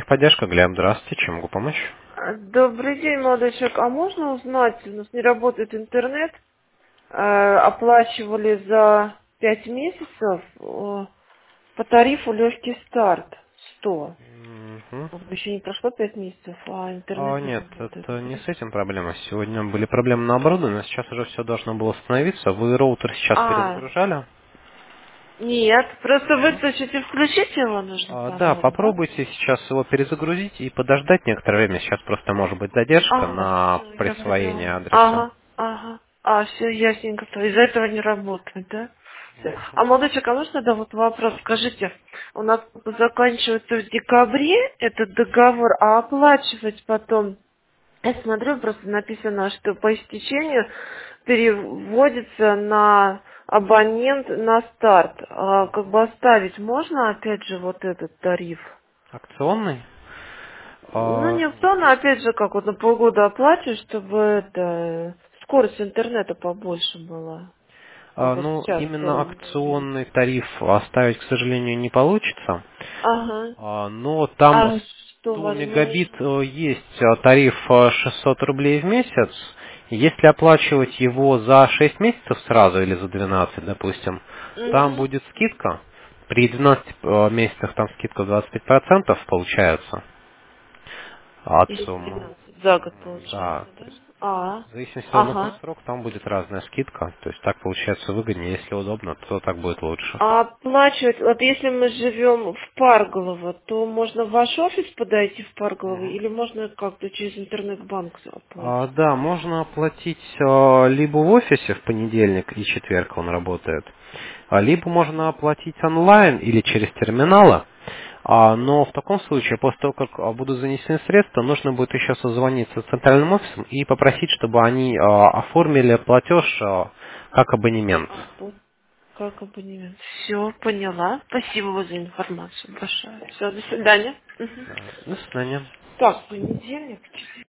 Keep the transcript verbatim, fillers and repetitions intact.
Техподдержка, Глеб, здравствуйте, чем могу помочь? А, Добрый день, молодой человек. А можно узнать, у нас не работает интернет, э, оплачивали за пять месяцев э, по тарифу легкий старт сто. Мгм. Как бы еще не прошло пять месяцев, а А, интернет не нет, работает. это не с этим проблема. Сегодня были проблемы на оборудовании, но сейчас уже все должно было остановиться. Вы роутер сейчас А, перезагружали? нет, просто Нет? выключить и включить его нужно А, да, по-новому, да? попробуйте сейчас его перезагрузить и подождать некоторое время. Сейчас просто может быть задержка Ага, на все, я присвоение поняла. адреса. Ага, ага. А, все ясненько. То из-за этого не работает, да? Всё. А, молодой человек, а можно тогда вот вопрос? Скажите, у нас заканчивается в декабре этот договор, а оплачивать потом, я смотрю, просто написано, что по истечению переводится на абонент на старт. А как бы оставить можно, опять же, вот этот тариф? Акционный? Ну, А, не в то, но опять же, как вот на полгода оплачиваешь, чтобы это скорость интернета побольше была. Как а, вот ну, сейчас именно сорок мегабит. акционный тариф оставить, к сожалению, не получится. Ага. А, Но там А что сто возможно? мегабит э, есть э, тариф э, шестьсот рублей в месяц. Если оплачивать его за шесть месяцев сразу или за двенадцать, допустим, там Угу. будет скидка. При двенадцати э, месяцах там скидка двадцать пять процентов получается от Если суммы. двенадцать за год Да, получается, то да? есть А. в зависимости от какой Ага. срок, там будет разная скидка. То есть так получается выгоднее. Если удобно, то так будет лучше. А оплачивать, вот если мы живем в Парголово, то можно в ваш офис подойти в Парголово Мгм. или можно как-то через интернет-банк А, оплатить? да, можно оплатить а, либо в офисе в понедельник и четверг он работает, а, либо можно оплатить онлайн или через терминалы. А, но в таком случае, после того, как а, будут занесены средства, нужно будет еще созвониться с центральным офисом и попросить, чтобы они а, оформили платеж а, как абонемент. А, вот как абонемент. Все, поняла. Спасибо вам за информацию большое. Все, до свидания. Мгм. Да, до свидания. Так, понедельник, четверг.